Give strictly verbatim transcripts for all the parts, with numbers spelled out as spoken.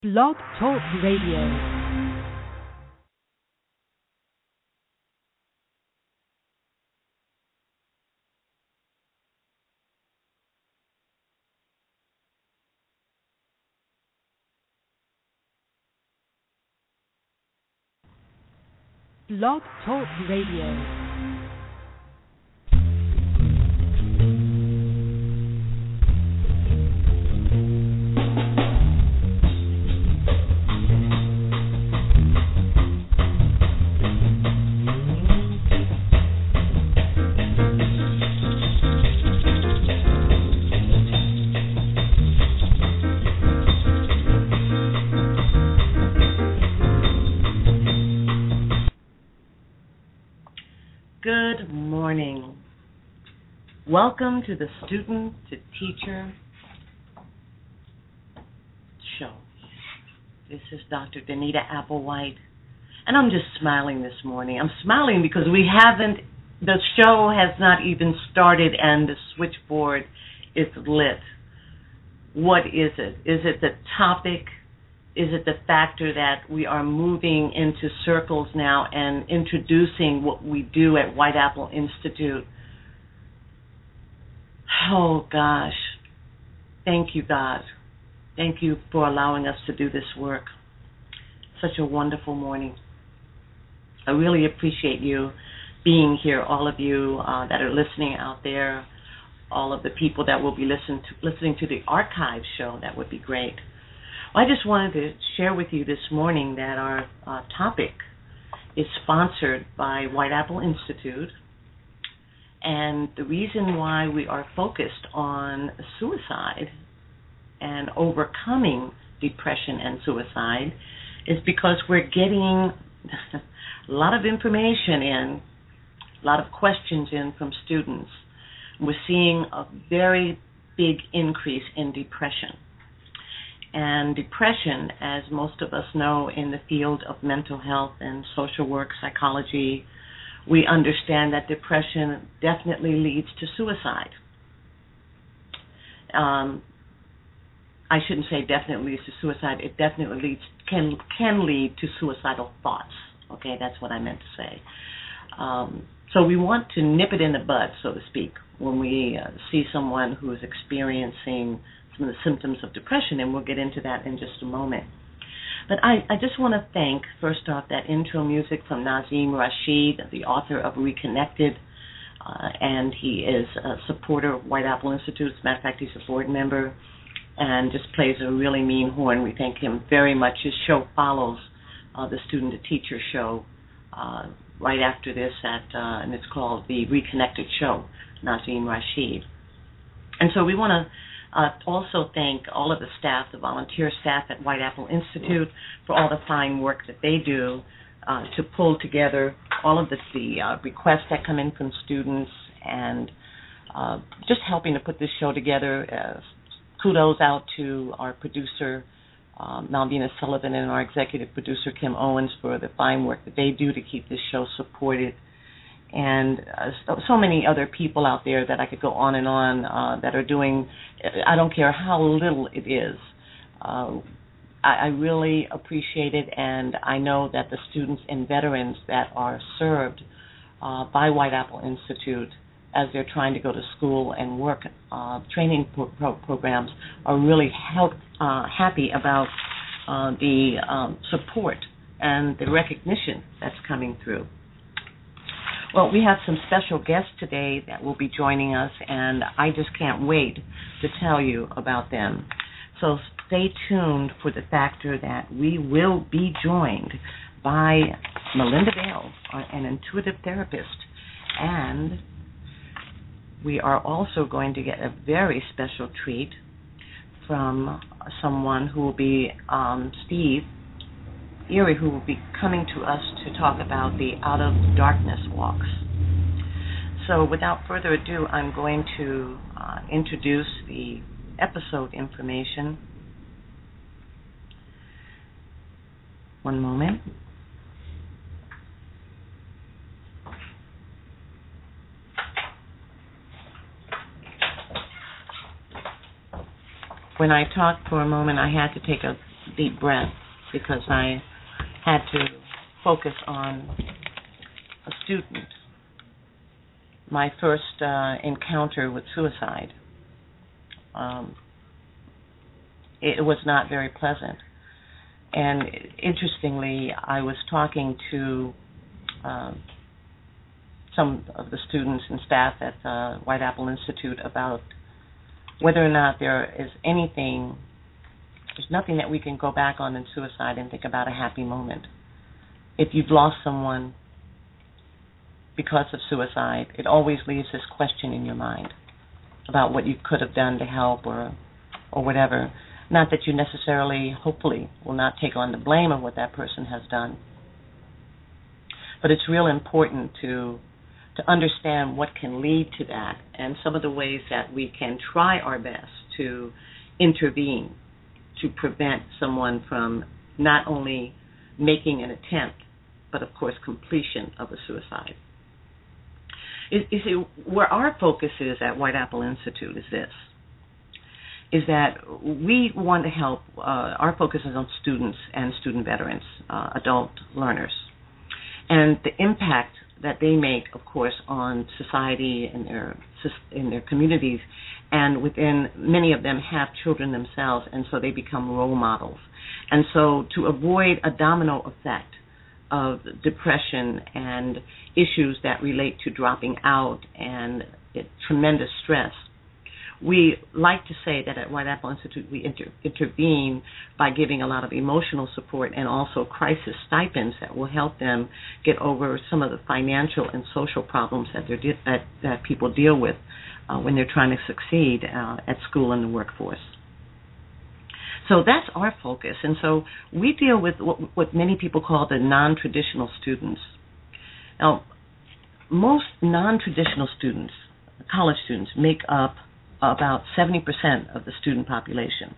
Blog Talk Radio. Blog Talk Radio. Good morning. Welcome to the Student to Teacher show. This is Doctor Danita Applewhite, and I'm just smiling this morning. I'm smiling because we haven't, the show has not even started and the switchboard is lit. What is it? Is it the topic? Is it the factor that we are moving into circles now and introducing what we do at White Apple Institute? Oh, gosh. Thank you, God. Thank you for allowing us to do this work. Such a wonderful morning. I really appreciate you being here, all of you uh, that are listening out there, all of the people that will be listen to, listening to the archive show. That would be great. I just wanted to share with you this morning that our uh, topic is sponsored by White Apple Institute, and the reason why we are focused on suicide and overcoming depression and suicide is because we're getting a lot of information in, a lot of questions in from students. We're seeing a very big increase in depression. And depression, as most of us know in the field of mental health and social work, psychology, we understand that depression definitely leads to suicide. Um, I shouldn't say definitely leads to suicide. It definitely leads can can lead to suicidal thoughts. Okay, that's what I meant to say. Um, so we want to nip it in the bud, so to speak, when we uh, see someone who is experiencing some of the symptoms of depression, and we'll get into that in just a moment. But I, I just want to thank, first off, that intro music from Nazim Rashid, the author of Reconnected, uh, and he is a supporter of White Apple Institute. As a matter of fact, he's a board member and just plays a really mean horn. We thank him very much. His show follows uh, the Student to Teacher show uh, right after this, at, uh, and it's called the Reconnected Show, Nazim Rashid. And so we want to Uh, also thank all of the staff, the volunteer staff at White Apple Institute, for all the fine work that they do uh, to pull together all of the, the uh, requests that come in from students and uh, just helping to put this show together. Uh, kudos out to our producer, um, Malvina Sullivan, and our executive producer, Kim Owens, for the fine work that they do to keep this show supported. And uh, so, so many other people out there that I could go on and on uh, that are doing, I don't care how little it is. Uh, I, I really appreciate it, and I know that the students and veterans that are served uh, by White Apple Institute as they're trying to go to school and work uh, training pro- pro- programs are really help, uh, happy about uh, the um, support and the recognition that's coming through. Well, we have some special guests today that will be joining us, and I just can't wait to tell you about them. So stay tuned for the factor that we will be joined by Melinda Bell, an intuitive therapist, and we are also going to get a very special treat from someone who will be um, Steve Erie, who will be coming to us to talk about the Out of Darkness walks. So without further ado, I'm going to uh, introduce the episode information. One moment. When I talked for a moment, I had to take a deep breath because I had to focus on a student. My first uh, encounter with suicide, um, it was not very pleasant. And interestingly, I was talking to um, some of the students and staff at the White Apple Institute about whether or not there is anything, there's nothing that we can go back on in suicide and think about a happy moment. If you've lost someone because of suicide, it always leaves this question in your mind about what you could have done to help or or whatever. Not that you necessarily, hopefully, will not take on the blame of what that person has done. But it's real important to to understand what can lead to that and some of the ways that we can try our best to intervene to prevent someone from not only making an attempt, but of course completion of a suicide. You see, where our focus is at White Apple Institute is this, is that we want to help, uh, our focus is on students and student veterans, uh, adult learners, and the impact that they make, of course, on society and their in their communities, and within many of them have children themselves, and so they become role models. And so to avoid a domino effect of depression and issues that relate to dropping out and it, tremendous stress, we like to say that at White Apple Institute we inter- intervene by giving a lot of emotional support and also crisis stipends that will help them get over some of the financial and social problems that, they're de- that, that people deal with uh, when they're trying to succeed uh, at school and the workforce. So that's our focus. And so we deal with what, what many people call the non-traditional students. Now, most non-traditional students, college students, make up about seventy percent of the student population.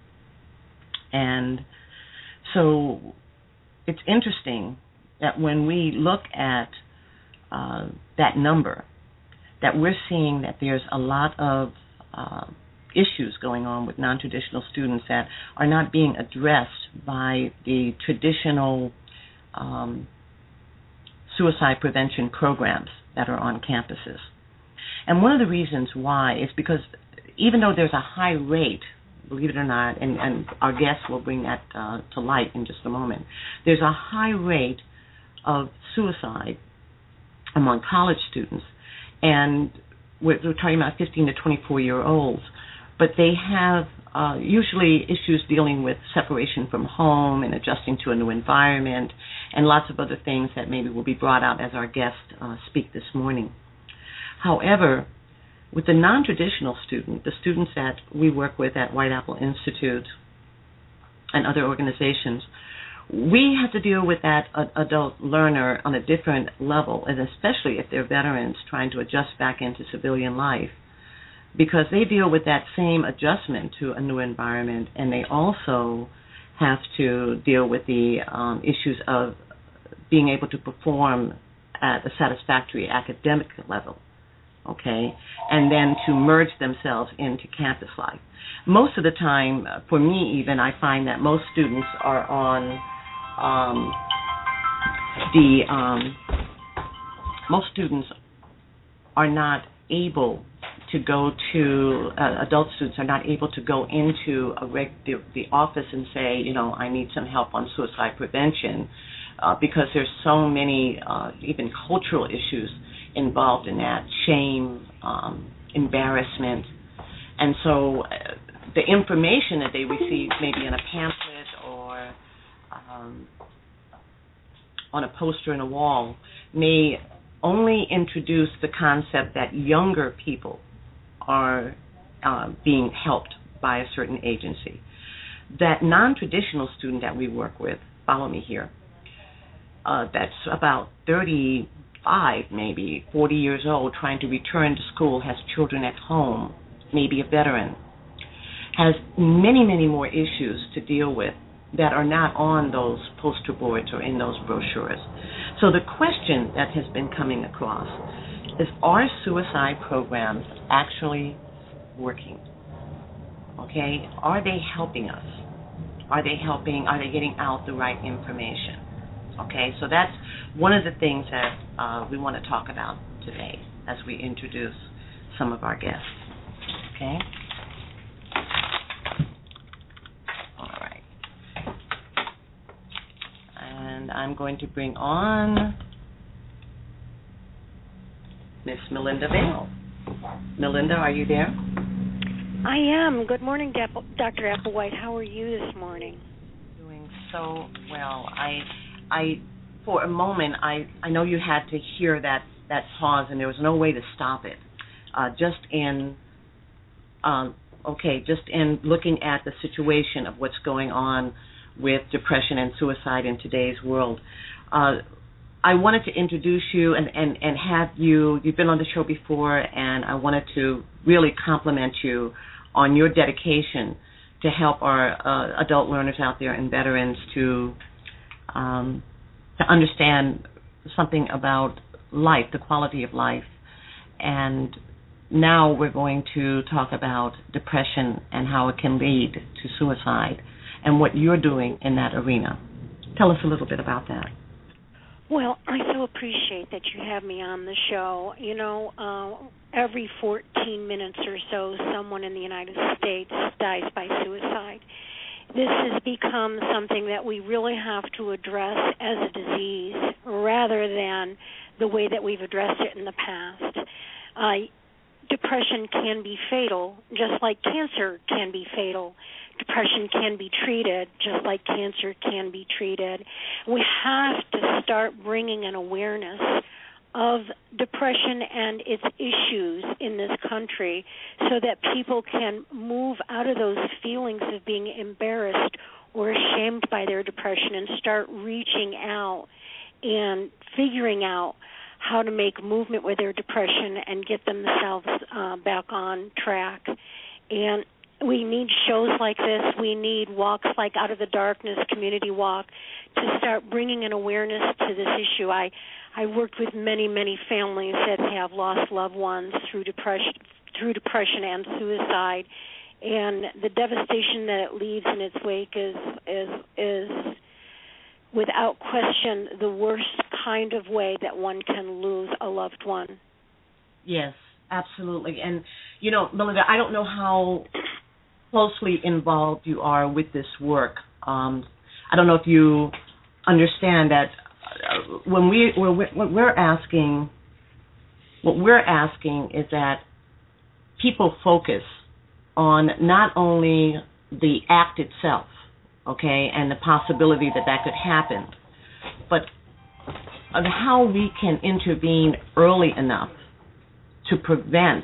And so it's interesting that when we look at uh, that number, that we're seeing that there's a lot of uh, issues going on with non-traditional students that are not being addressed by the traditional um, suicide prevention programs that are on campuses. And one of the reasons why is because even though there's a high rate, believe it or not, and, and our guests will bring that uh, to light in just a moment, there's a high rate of suicide among college students, and we're, we're talking about fifteen to twenty-four-year-olds, but they have uh, usually issues dealing with separation from home and adjusting to a new environment and lots of other things that maybe will be brought out as our guests uh, speak this morning. However, with the non-traditional student, the students that we work with at White Apple Institute and other organizations, we have to deal with that adult learner on a different level, and especially if they're veterans trying to adjust back into civilian life, because they deal with that same adjustment to a new environment, and they also have to deal with the um, issues of being able to perform at a satisfactory academic level. Okay, and then to merge themselves into campus life. Most of the time, for me even, I find that most students are on um, the, um, most students are not able to go to, uh, adult students are not able to go into a reg- the, the office and say, you know, I need some help on suicide prevention, uh, because there's so many, uh, even cultural issues involved in that, shame, um, embarrassment. And so uh, the information that they receive maybe in a pamphlet or um, on a poster in a wall may only introduce the concept that younger people are uh, being helped by a certain agency. That non-traditional student that we work with, follow me here, uh, that's about thirty-five, maybe forty years old, trying to return to school, has children at home, maybe a veteran, has many, many more issues to deal with that are not on those poster boards or in those brochures. So the question that has been coming across is, are suicide programs actually working? Okay, are they helping us? Are they helping? Are they getting out the right information? Okay, so that's one of the things that uh, we want to talk about today as we introduce some of our guests. Okay? All right. And I'm going to bring on Miss Melinda Vale. Melinda, are you there? I am. Good morning, Doctor Applewhite. How are you this morning? Doing so well. I, I, for a moment, I, I know you had to hear that, that pause, and there was no way to stop it. Uh, just in, um, okay, just in looking at the situation of what's going on with depression and suicide in today's world. Uh, I wanted to introduce you and, and, and have you, you've been on the show before, and I wanted to really compliment you on your dedication to help our uh, adult learners out there and veterans to um, to understand something about life, the quality of life. And now we're going to talk about depression and how it can lead to suicide and what you're doing in that arena. Tell us a little bit about that. Well, I so appreciate that you have me on the show. You know, uh, every fourteen minutes or so, someone in the United States dies by suicide. This has become something that we really have to address as a disease rather than the way that we've addressed it in the past. Uh, depression can be fatal, just like cancer can be fatal. Depression can be treated just like cancer can be treated. We have to start bringing an awareness of depression and its issues in this country so that people can move out of those feelings of being embarrassed or ashamed by their depression and start reaching out and figuring out how to make movement with their depression and get themselves uh, back on track. And we need shows like this. We need walks like Out of the Darkness, Community Walk, to start bringing an awareness to this issue. I, I worked with many, many families that have lost loved ones through depression, through depression and suicide, and the devastation that it leaves in its wake is is is without question the worst kind of way that one can lose a loved one. Yes, absolutely. And you know, Melinda, I don't know how closely involved you are with this work. Um, I don't know if you understand that uh, when we we're, what we're asking, what we're asking is that people focus on not only the act itself, okay, and the possibility that that could happen, but on how we can intervene early enough to prevent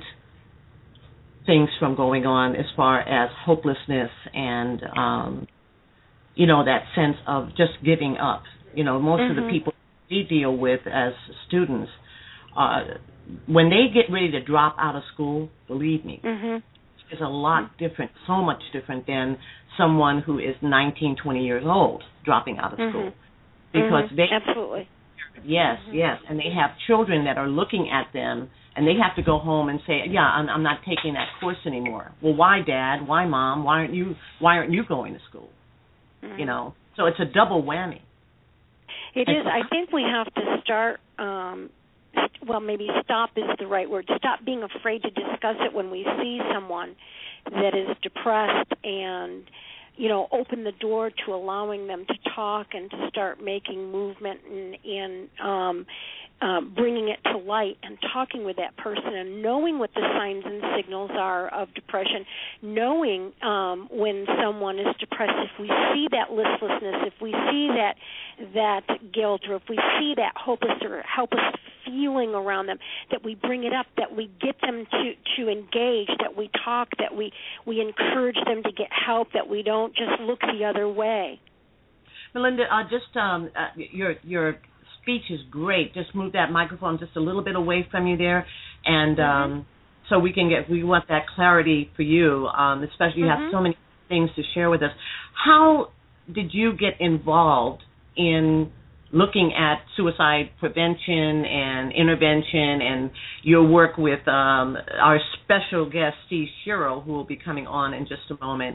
things from going on as far as hopelessness and, um, you know, that sense of just giving up. You know, most mm-hmm. of the people we deal with as students, uh, when they get ready to drop out of school, believe me, mm-hmm. it's a lot different, so much different than someone who is nineteen, twenty years old dropping out of mm-hmm. school. Because mm-hmm. they... Absolutely. Yes, mm-hmm. yes, and they have children that are looking at them, and they have to go home and say, "Yeah, I'm, I'm not taking that course anymore." Well, why, Dad? Why, Mom? Why aren't you? Why aren't you going to school? Mm-hmm. You know, so it's a double whammy. It and is. So, I think we have to start. Um, well, maybe stop is the right word. Stop being afraid to discuss it when we see someone that is depressed, and you know, open the door to allowing them to talk and to start making movement and, and um, um, bringing it to light and talking with that person and knowing what the signs and signals are of depression, knowing um, when someone is depressed, if we see that listlessness, if we see that that guilt, or if we see that hopeless or helpless feeling around them, that we bring it up, that we get them to, to engage, that we talk, that we, we encourage them to get help, that we don't just look the other way. Melinda, uh, just um, uh, your your speech is great. Just move that microphone just a little bit away from you there, and mm-hmm. um, so we can get. We want that clarity for you, um, especially you mm-hmm. have so many things to share with us. How did you get involved in looking at suicide prevention and intervention, and your work with um, our special guest, Steve Shiro, who will be coming on in just a moment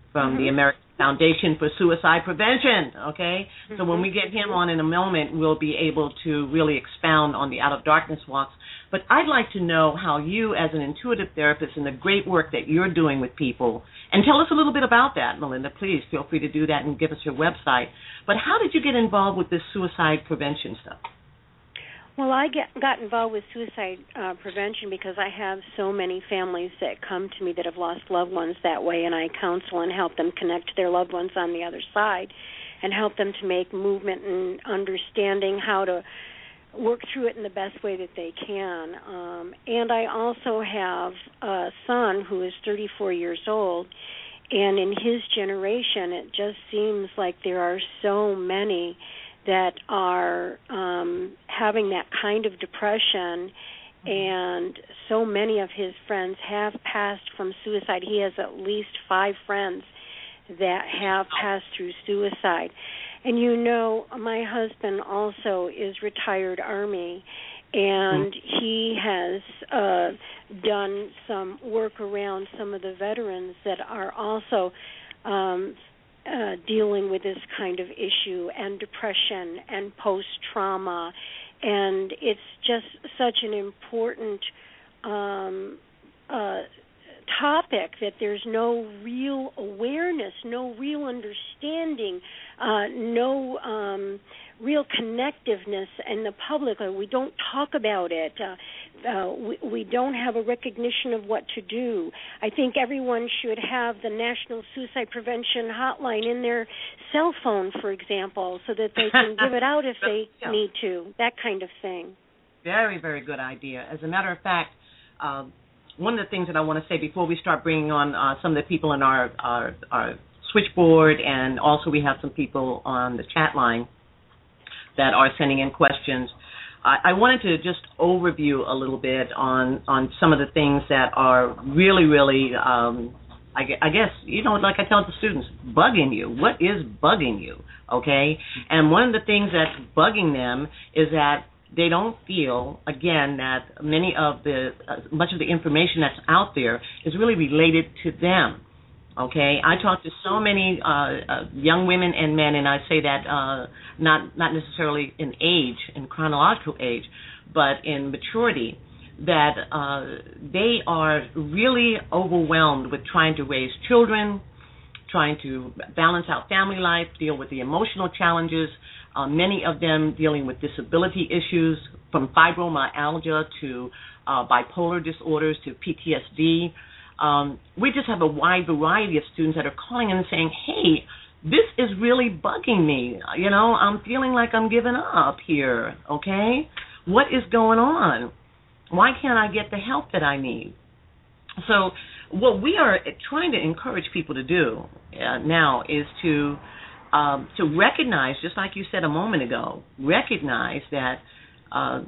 from mm-hmm. the American Foundation for Suicide Prevention, okay? Mm-hmm. So when we get him on in a moment, we'll be able to really expound on the Out of Darkness walks. But I'd like to know how you, as an intuitive therapist, and the great work that you're doing with people, and tell us a little bit about that, Melinda. Please feel free to do that and give us your website. But how did you get involved with this suicide prevention stuff? Well, I get, got involved with suicide uh, prevention because I have so many families that come to me that have lost loved ones that way, and I counsel and help them connect to their loved ones on the other side and help them to make movement and understanding how to work through it in the best way that they can. Um, and I also have a son who is thirty-four years old, and in his generation it just seems like there are so many that are um, having that kind of depression, and so many of his friends have passed from suicide. He has at least five friends that have passed through suicide. And you know, my husband also is retired Army, and he has uh, done some work around some of the veterans that are also um, Uh, dealing with this kind of issue and depression and post-trauma. And it's just such an important um, uh, topic that there's no real awareness, no real understanding, uh, no um, real connectiveness in the public. We don't talk about it. Uh, uh, we, we don't have a recognition of what to do. I think everyone should have the National Suicide Prevention Hotline in their cell phone, for example, so that they can give it out if they yeah. need to, that kind of thing. Very, very good idea. As a matter of fact, uh, one of the things that I want to say before we start bringing on uh, some of the people in our, our, our switchboard, and also we have some people on the chat line that are sending in questions, I, I wanted to just overview a little bit on, on some of the things that are really, really, um, I, I guess, you know, like I tell the students, bugging you. What is bugging you, okay? And one of the things that's bugging them is that they don't feel, again, that many of the, uh, much of the information that's out there is really related to them. Okay, I talk to so many uh, uh, young women and men, and I say that uh, not not necessarily in age, in chronological age, but in maturity, that uh, they are really overwhelmed with trying to raise children, trying to balance out family life, deal with the emotional challenges, uh, many of them dealing with disability issues, from fibromyalgia to uh, bipolar disorders to P T S D. Um, we just have a wide variety of students that are calling in and saying, hey, this is really bugging me. You know, I'm feeling like I'm giving up here, okay? What is going on? Why can't I get the help that I need? So what we are trying to encourage people to do uh, now is to um, to recognize, just like you said a moment ago, recognize that uh,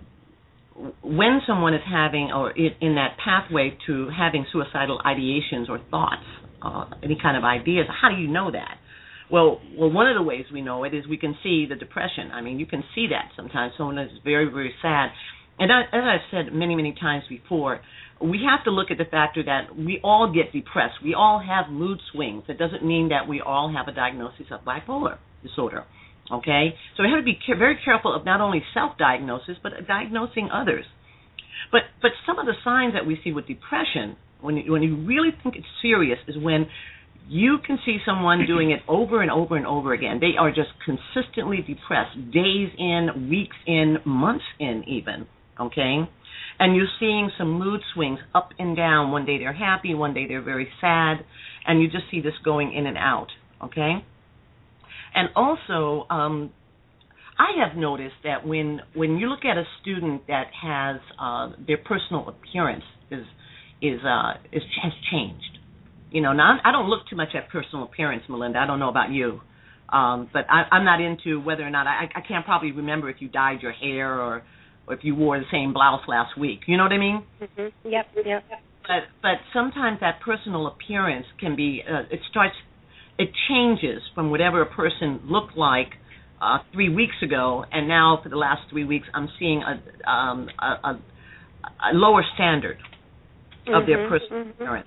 when someone is having, or in that pathway to having suicidal ideations or thoughts, uh, any kind of ideas, how do you know that? Well, well, one of the ways we know it is we can see the depression. I mean, you can see that sometimes. Someone is very, very sad. And I, as I've said many, many times before, we have to look at the factor that we all get depressed. We all have mood swings. It doesn't mean that we all have a diagnosis of bipolar disorder. Okay, so we have to be ca- very careful of not only self-diagnosis, but diagnosing others. But but some of the signs that we see with depression, when you, when you really think it's serious, is when you can see someone doing it over and over and over again. They are just consistently depressed, days in, weeks in, months in even, okay? And you're seeing some mood swings up and down. One day they're happy, one day they're very sad, and you just see this going in and out, okay? And also, um, I have noticed that when when you look at a student that has uh, their personal appearance is is uh, is has changed. You know, now I don't look too much at personal appearance, Melinda. I don't know about you, um, but I, I'm not into whether or not I, I can't probably remember if you dyed your hair or, or if you wore the same blouse last week. You know what I mean? Mm-hmm. Yep. Yep. But but sometimes that personal appearance can be uh, it starts. It changes from whatever a person looked like uh, three weeks ago, and now for the last three weeks, I'm seeing a, um, a, a, a lower standard of mm-hmm, their personal mm-hmm. appearance.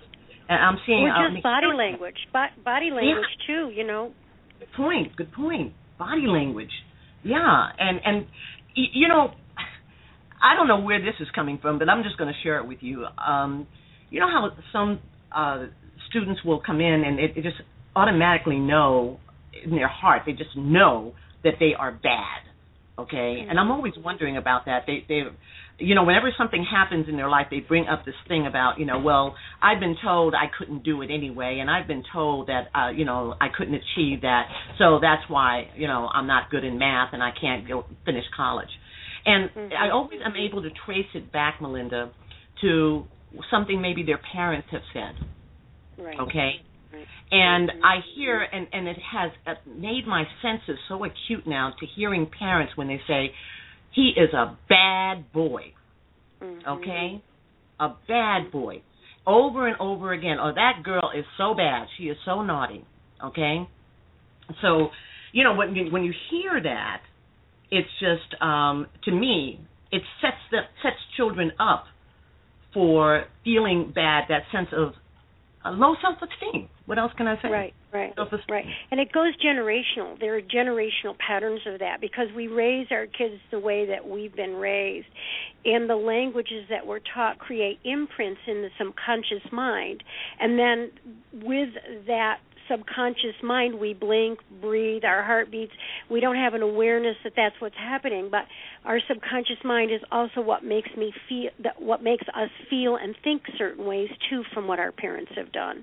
And I'm seeing or uh, just body language, Bo- body language yeah. too. You know. Good point. Good point. Body language. Yeah, and and y- you know, I don't know where this is coming from, but I'm just going to share it with you. Um, you know how some uh, students will come in and it, it just automatically know in their heart, they just know that they are bad. Okay, mm-hmm. And I'm always wondering about that. They, they, you know, whenever something happens in their life, they bring up this thing about, you know, well, I've been told I couldn't do it anyway, and I've been told that, uh, you know, I couldn't achieve that, so that's why, you know, I'm not good in math and I can't go finish college. And mm-hmm. I always am able to trace it back, Melinda, to something maybe their parents have said. Right. Okay. Right. And mm-hmm. I hear, and, and it has made my senses so acute now to hearing parents when they say, he is a bad boy, mm-hmm. okay? A bad boy. Over and over again, oh, that girl is so bad. She is so naughty, okay? So, you know, when you, when you hear that, it's just, um, to me, it sets the, sets children up for feeling bad, that sense of uh, low self-esteem. What else can I say? Right, right, right. And it goes generational. There are generational patterns of that because we raise our kids the way that we've been raised. And the languages that we're taught create imprints in the subconscious mind. And then with that subconscious mind, we blink, breathe, our heart beats. We don't have an awareness that that's what's happening, but our subconscious mind is also what makes me feel, that what makes us feel and think certain ways too from what our parents have done.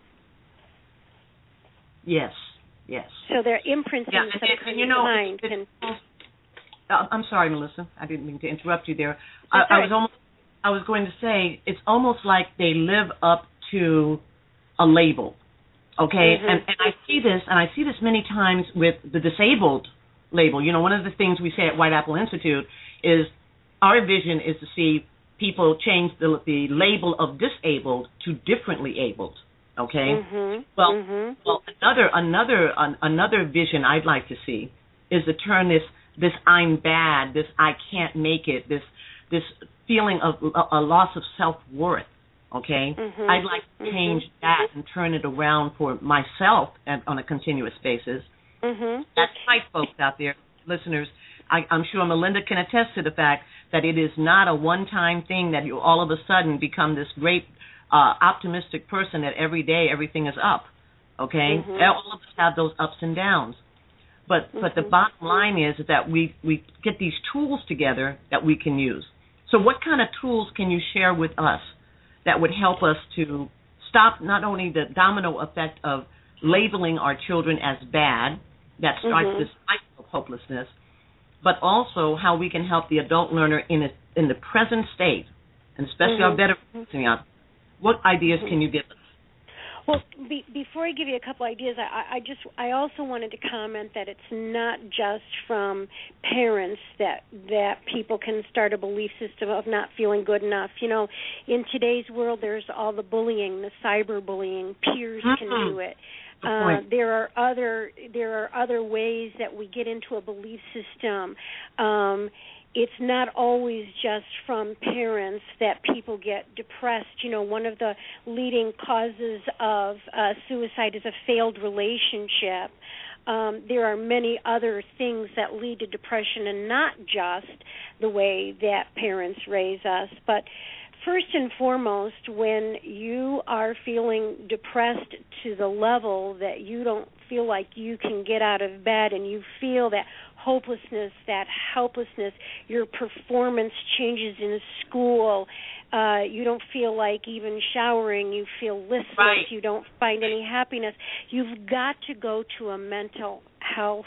Yes, yes. So there are imprints yeah, in the and, subconscious and, you know, mind. It, it, can, uh, I'm sorry, Melissa. I didn't mean to interrupt you there. I, I was almost, I was going to say it's almost like they live up to a label. Okay, mm-hmm. and, and I see this, and I see this many times with the disabled label. You know, one of the things we say at White Apple Institute is our vision is to see people change the, the label of disabled to differently abled. Okay, mm-hmm. well, mm-hmm. well, another another an, another vision I'd like to see is to turn this this I'm bad, this I can't make it, this this feeling of a, a loss of self-worth. Okay, mm-hmm. I'd like to change mm-hmm. that and turn it around for myself and on a continuous basis. Mm-hmm. That's right, folks out there, listeners. I, I'm sure Melinda can attest to the fact that it is not a one-time thing that you all of a sudden become this great, uh, optimistic person that every day everything is up. Okay, mm-hmm. all of us have those ups and downs. But mm-hmm. but the bottom line is that we we get these tools together that we can use. So what kind of tools can you share with us that would help us to stop not only the domino effect of labeling our children as bad, that starts mm-hmm. this cycle of hopelessness, but also how we can help the adult learner in a, in the present state, and especially mm-hmm. our veterans out. What ideas mm-hmm. can you give us? Well, be, before I give you a couple ideas, I, I just I also wanted to comment that it's not just from parents that that people can start a belief system of not feeling good enough. You know, in today's world, there's all the bullying, the cyberbullying. Peers mm-hmm. can do it. Uh, there are other there are other ways that we get into a belief system. Um, It's not always just from parents that people get depressed. You know, one of the leading causes of uh, suicide is a failed relationship. Um, there are many other things that lead to depression, and not just the way that parents raise us. But first and foremost, when you are feeling depressed to the level that you don't feel like you can get out of bed, and you feel that hopelessness, that helplessness, your performance changes in school, uh, you don't feel like even showering, you feel listless, right. you don't find any happiness, you've got to go to a mental health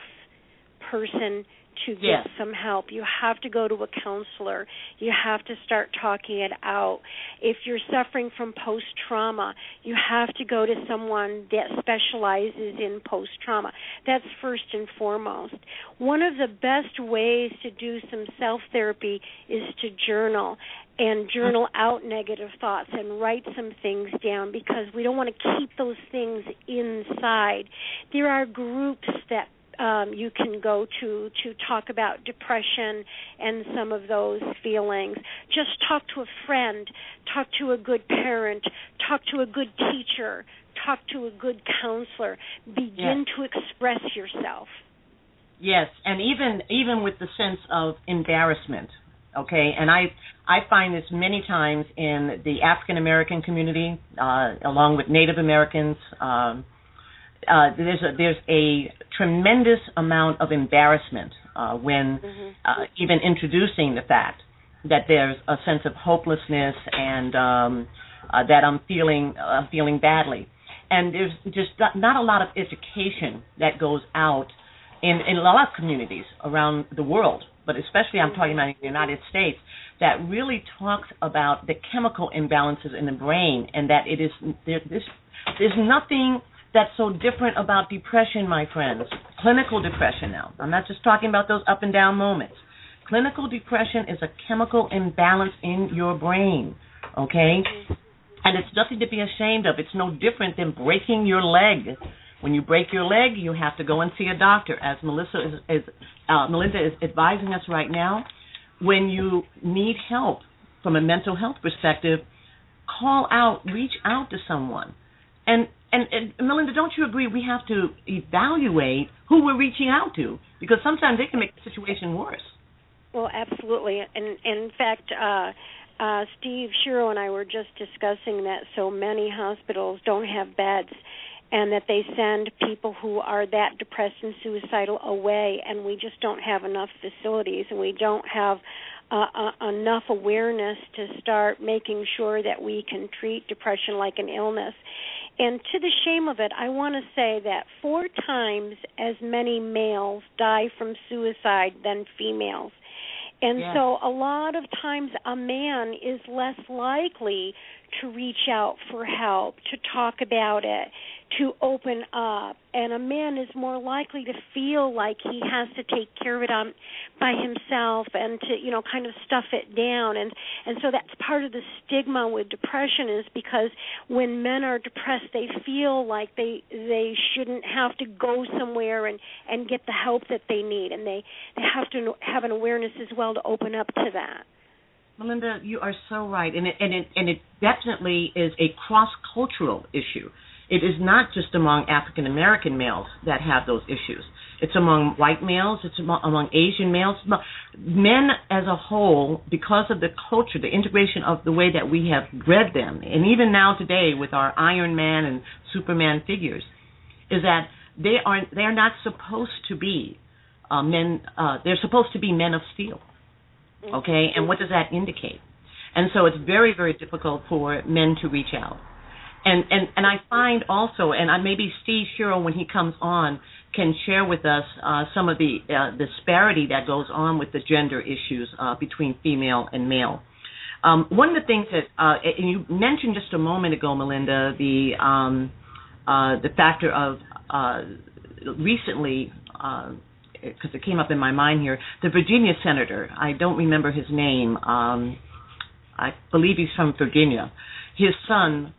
person to get yes. some help. You have to go to a counselor. You have to start talking it out. If you're suffering from post-trauma, you have to go to someone that specializes in post-trauma. That's first and foremost. One of the best ways to do some self-therapy is to journal and journal out negative thoughts and write some things down, because we don't want to keep those things inside. There are groups that um, you can go to to talk about depression and some of those feelings. Just talk to a friend, talk to a good parent, talk to a good teacher, talk to a good counselor. Begin yes. to express yourself. Yes, and even even with the sense of embarrassment, okay? And I I find this many times in the African American community, uh, along with Native Americans. Um, uh, there's a, there's a tremendous amount of embarrassment uh, when mm-hmm. uh, even introducing the fact that there's a sense of hopelessness and um, uh, that I'm feeling uh, feeling badly. And there's just not a lot of education that goes out in, in a lot of communities around the world, but especially I'm talking about in the United States, that really talks about the chemical imbalances in the brain, and that it is there, this, there's nothing that's so different about depression, my friends. Clinical depression now. I'm not just talking about those up and down moments. Clinical depression is a chemical imbalance in your brain, okay? And it's nothing to be ashamed of. It's no different than breaking your leg. When you break your leg, you have to go and see a doctor. As Melissa is, is uh, Melinda is advising us right now, when you need help from a mental health perspective, call out, reach out to someone. And, and, and Melinda, don't you agree we have to evaluate who we're reaching out to? Because sometimes they can make the situation worse. Well, absolutely. And, and in fact, uh, uh, Steve Shiro and I were just discussing that so many hospitals don't have beds, and that they send people who are that depressed and suicidal away, and we just don't have enough facilities, and we don't have uh, uh, enough awareness to start making sure that we can treat depression like an illness. And to the shame of it, I want to say that four times as many males die from suicide than females. And yeah. so a lot of times a man is less likely to reach out for help, to talk about it, to open up. And a man is more likely to feel like he has to take care of it on by himself and to, you know, kind of stuff it down. And and so that's part of the stigma with depression, is because when men are depressed, they feel like they they shouldn't have to go somewhere and, and get the help that they need. And they, they have to have an awareness as well to open up to that. Melinda, you are so right, and it, and it, and it definitely is a cross-cultural issue. It is not just among African American males that have those issues. It's among white males. It's among, among Asian males. Men as a whole, because of the culture, the integration of the way that we have bred them, and even now today with our Iron Man and Superman figures, is that they are they are not supposed to be uh, men. Uh, they're supposed to be men of steel. Okay, and what does that indicate? And so it's very, very difficult for men to reach out. And and, and I find also, and I, maybe Steve Shiro, when he comes on, can share with us uh, some of the uh, disparity that goes on with the gender issues uh, between female and male. Um, one of the things that, uh, and you mentioned just a moment ago, Melinda, the um, uh, the factor of uh, recently, uh, because it came up in my mind here, the Virginia senator, I don't remember his name, um, I believe he's from Virginia. His son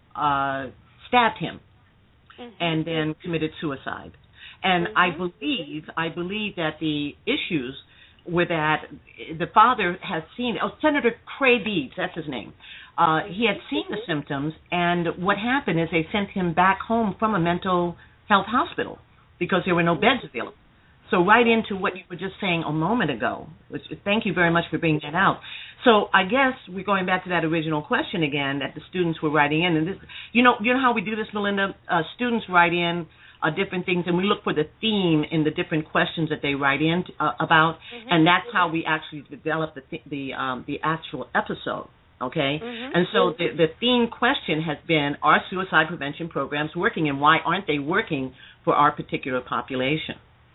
uh, stabbed him mm-hmm. and then committed suicide. And mm-hmm. I believe, I believe that the issues were that the father has seen, oh, Senator Cray Beeds, that's his name. Uh, he had seen the symptoms, and what happened is they sent him back home from a mental health hospital because there were no beds available. So right into what you were just saying a moment ago, which thank you very much for bringing that out. So I guess we're going back to that original question again that the students were writing in. And this, you know, you know how we do this, Melinda? Uh, students write in uh, different things, and we look for the theme in the different questions that they write in uh, about, mm-hmm. and that's how we actually develop the th- the um, the actual episode. Okay, mm-hmm. and so the, the theme question has been: are suicide prevention programs working, and why aren't they working for our particular population?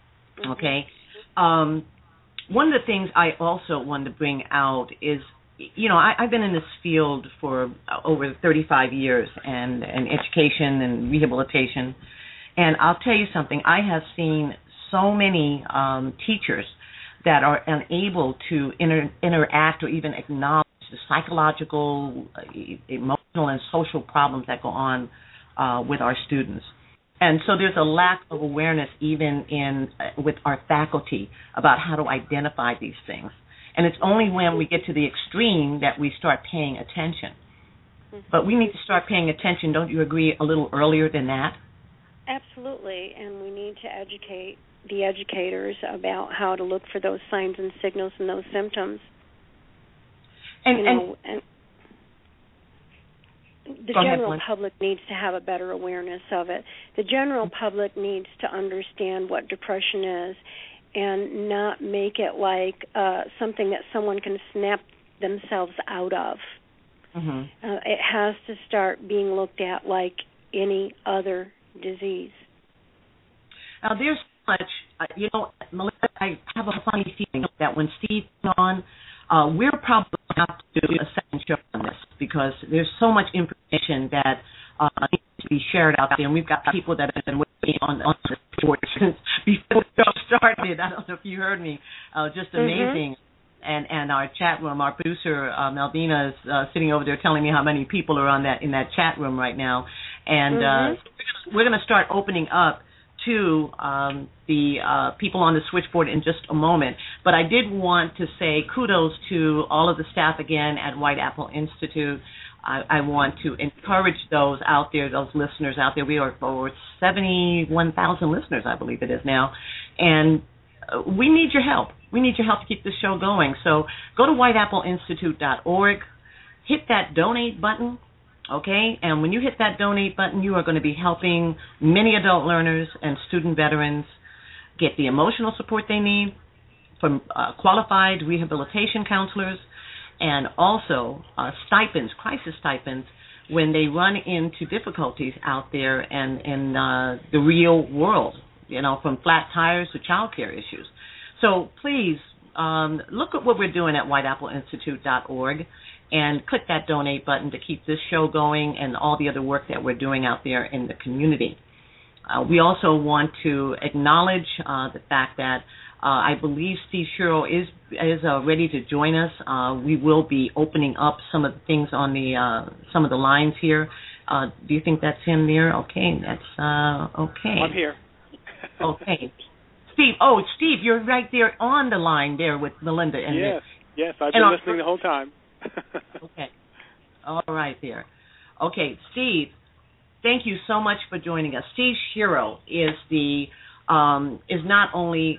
Okay. Um, one of the things I also wanted to bring out is, you know, I, I've been in this field for over thirty-five years, and, and education and rehabilitation. And I'll tell you something. I have seen so many um, teachers that are unable to inter- interact or even acknowledge the psychological, emotional, and social problems that go on uh, with our students. And so there's a lack of awareness even in uh, with our faculty about how to identify these things. And it's only when we get to the extreme that we start paying attention. But we need to start paying attention, don't you agree, a little earlier than that? Absolutely, and we need to educate the educators about how to look for those signs and signals and those symptoms. And, you know, and, and the general ahead, public needs to have a better awareness of it. The general public needs to understand what depression is and not make it like uh, something that someone can snap themselves out of. Mm-hmm. Uh, it has to start being looked at like any other disease. Now, there's so much, uh, you know, Melissa, I have a funny feeling that when Steve comes on, uh, we're probably going to have to do a second show on this because there's so much information that uh, needs to be shared out there, and we've got people that have been waiting on, on this board since before the show started. I don't know if you heard me. Uh, just amazing. Mm-hmm. And and our chat room, our producer uh, Malvina is uh, sitting over there telling me how many people are on that in that chat room right now, and mm-hmm. uh, we're going to start opening up to um, the uh, people on the switchboard in just a moment. But I did want to say kudos to all of the staff again at White Apple Institute. I, I want to encourage those out there, those listeners out there. We are over seventy-one thousand listeners, I believe it is now, and we need your help. We need your help to keep this show going. So go to white apple institute dot org, hit that donate button, okay? And when you hit that donate button, you are going to be helping many adult learners and student veterans get the emotional support they need from uh, qualified rehabilitation counselors, and also uh, stipends, crisis stipends, when they run into difficulties out there and in uh, the real world, you know, from flat tires to child care issues. So please um, look at what we're doing at white apple institute dot org and click that donate button to keep this show going and all the other work that we're doing out there in the community. Uh, we also want to acknowledge uh, the fact that uh, I believe Steve Shiro is is uh, ready to join us. Uh, we will be opening up some of the things on the uh, some of the lines here. Uh, do you think that's him there? Okay, that's uh, okay. I'm here. Okay. Steve, oh, Steve, you're right there on the line there with Melinda. And yes, the, yes, I've been our, listening the whole time. Okay. All right there. Okay, Steve, thank you so much for joining us. Steve Shiro is the, um, is not only,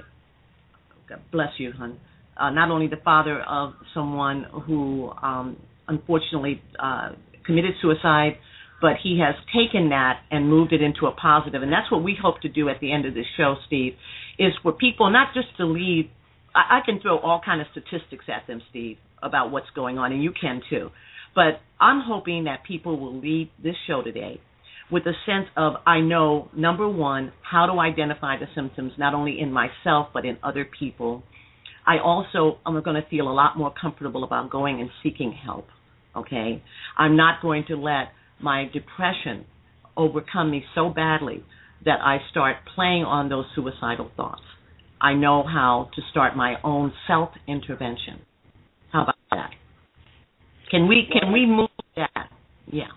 God bless you, hon, uh, not only the father of someone who um, unfortunately uh, committed suicide, but he has taken that and moved it into a positive. And that's what we hope to do at the end of this show, Steve, is for people not just to leave. I, I can throw all kind of statistics at them, Steve, about what's going on, and you can too. But I'm hoping that people will leave this show today with a sense of, I know, number one, how to identify the symptoms, not only in myself but in other people. I also am going to feel a lot more comfortable about going and seeking help, okay? I'm not going to let my depression overcome me so badly that I start playing on those suicidal thoughts. I know how to start my own self-intervention. How about that? Can we can we move that? Yeah.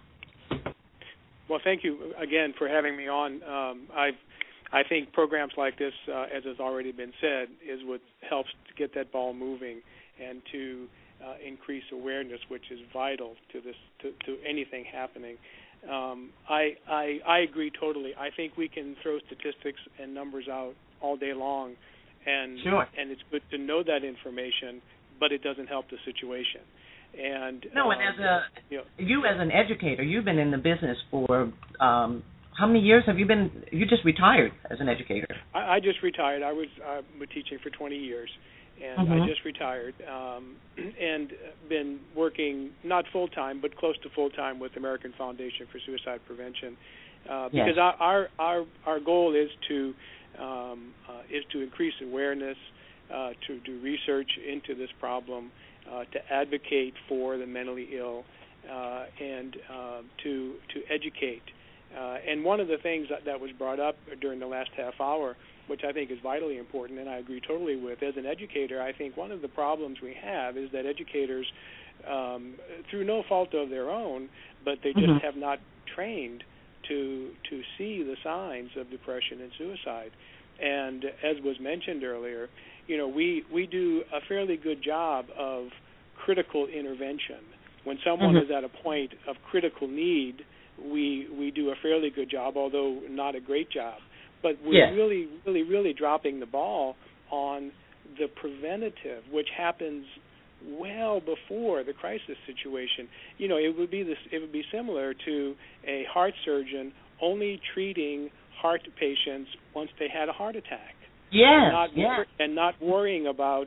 Well, thank you again for having me on. Um, I I think programs like this, uh, as has already been said, is what helps to get that ball moving and to Uh, increase awareness, which is vital to this to, to anything happening. Um, I, I I agree totally. I think we can throw statistics and numbers out all day long, and sure. and it's good to know that information, but it doesn't help the situation. And no, and um, as a you, know, you as an educator, you've been in the business for um, how many years have you been? You just retired as an educator. I, I just retired. I was uh, teaching for twenty years. And mm-hmm. I just retired um, and been working not full-time but close to full-time with American Foundation for Suicide Prevention uh, because yes. our, our our our goal is to um, uh, is to increase awareness, uh, to do research into this problem, uh, to advocate for the mentally ill, uh, and uh, to to educate. Uh, and one of the things that, that was brought up during the last half hour, which I think is vitally important, and I agree totally with, as an educator, I think one of the problems we have is that educators, um, through no fault of their own, but they just mm-hmm. have not trained to to see the signs of depression and suicide. And as was mentioned earlier, you know, we, we do a fairly good job of critical intervention. When someone mm-hmm. is at a point of critical need, we we do a fairly good job, although not a great job. But we're yes. really, really, really dropping the ball on the preventative, which happens well before the crisis situation. You know, it would be this. It would be similar to a heart surgeon only treating heart patients once they had a heart attack. Yes, and not, yes. and not worrying about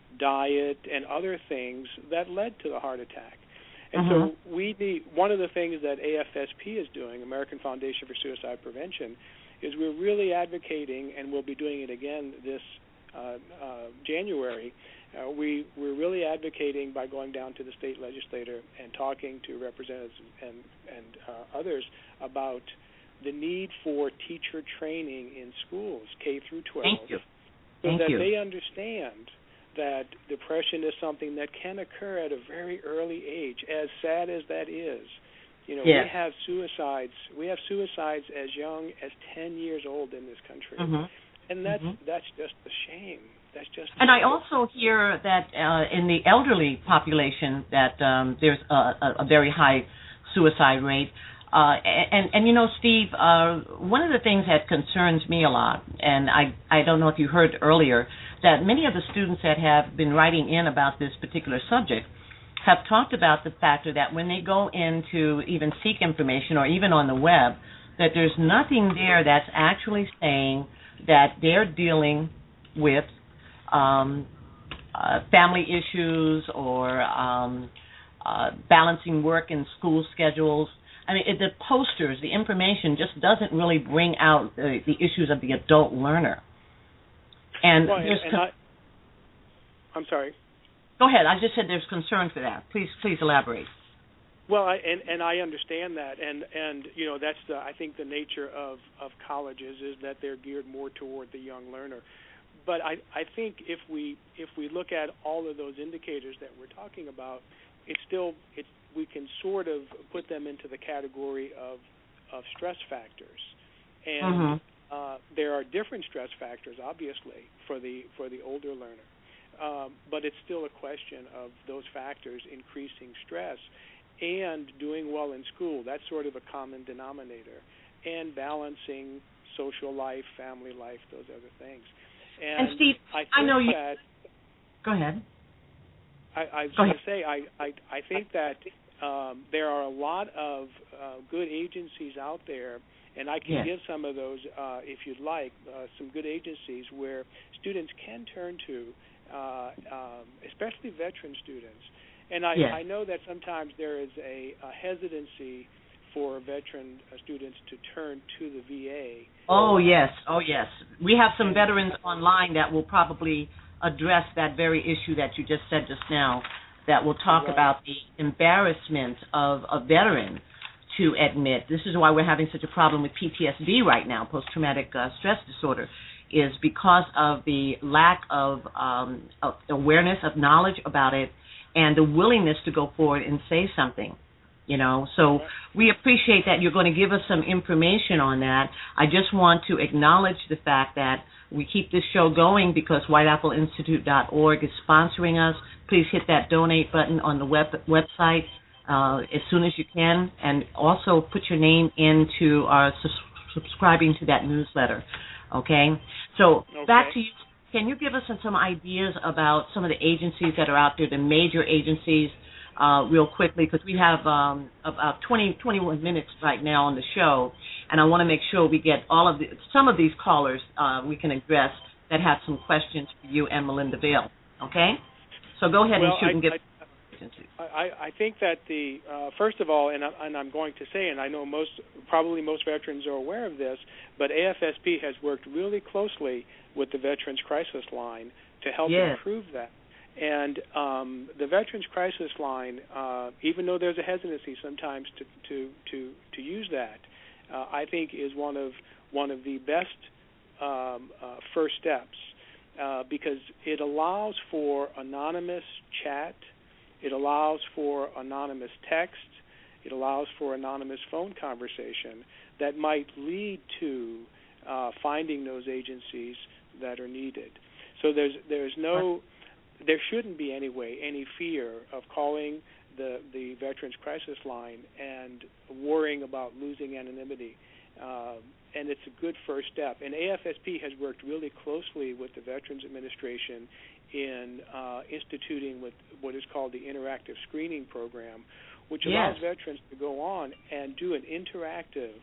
diet and other things that led to the heart attack. And mm-hmm. so we need, one of the things that A F S P is doing, American Foundation for Suicide Prevention, is we're really advocating, and we'll be doing it again this uh, uh, January. Uh, we, we're really advocating by going down to the state legislature and talking to representatives and, and uh, others about the need for teacher training in schools, K through twelve, Thank you. so Thank that you. they understand that depression is something that can occur at a very early age, as sad as that is. You know, yes. we have suicides. We have suicides as young as ten years old in this country, mm-hmm. and that's mm-hmm. that's just a shame. That's just. And I also hear that uh, in the elderly population that um, there's a, a, a very high suicide rate. Uh, and, and, you know, Steve, uh, one of the things that concerns me a lot, and I, I don't know if you heard earlier, that many of the students that have been writing in about this particular subject have talked about the factor that when they go in to even seek information or even on the web, that there's nothing there that's actually saying that they're dealing with um, uh, family issues or um, uh, balancing work and school schedules. I mean, it, the posters, the information just doesn't really bring out the, the issues of the adult learner. And, well, there's and, and I, I'm sorry. Go ahead. I just said there's concern for that. Please, please elaborate. Well, I, and and I understand that, and and you know that's the I think the nature of of colleges is that they're geared more toward the young learner. But I I think if we if we look at all of those indicators that we're talking about, it's still it's we can sort of put them into the category of of stress factors, and mm-hmm. uh, there are different stress factors, obviously, for the for the older learner, um, but it's still a question of those factors increasing stress and doing well in school. That's sort of a common denominator, and balancing social life, family life, those other things. And, and Steve, I, think I know you. That, Go ahead. I, I was Go going ahead. to say, I, I, I think that um, there are a lot of uh, good agencies out there, and I can yes. give some of those, uh, if you'd like, uh, some good agencies where students can turn to, uh, um, especially veteran students. And I, yes. I know that sometimes there is a, a hesitancy for veteran uh, students to turn to the V A. Oh, yes. Oh, yes. We have some veterans online that will probably address that very issue that you just said just now, that will talk right. about the embarrassment of a veteran to admit. This is why we're having such a problem with P T S D right now, post-traumatic uh, stress disorder, is because of the lack of, um, of awareness, of knowledge about it, and the willingness to go forward and say something. You know, so we appreciate that you're going to give us some information on that. I just want to acknowledge the fact that we keep this show going because white apple institute dot org is sponsoring us. Please hit that donate button on the web website uh, as soon as you can, and also put your name into our su- subscribing to that newsletter. Okay? So okay. back to you. Can you give us some ideas about some of the agencies that are out there, the major agencies, uh, real quickly, because we have um, about twenty, twenty-one minutes right now on the show, and I want to make sure we get all of the, some of these callers uh, we can address that have some questions for you and Melinda Vail. Okay? So go ahead well, and shoot I, and give. I, I, I think that the uh, first of all, and, I, and I'm going to say, and I know most, probably most veterans are aware of this, but A F S P has worked really closely with the Veterans Crisis Line to help yes. improve that. And um, the Veterans Crisis Line, uh, even though there's a hesitancy sometimes to to to, to use that, uh, I think is one of one of the best um, uh, first steps uh, because it allows for anonymous chat, it allows for anonymous text, It allows for anonymous phone conversation that might lead to uh, finding those agencies that are needed. So there's there's no there shouldn't be anyway any fear of calling the the Veterans Crisis Line and worrying about losing anonymity. Uh, and it's a good first step. And A F S P has worked really closely with the Veterans Administration in uh, instituting what, what is called the Interactive Screening Program, which yes. allows veterans to go on and do an interactive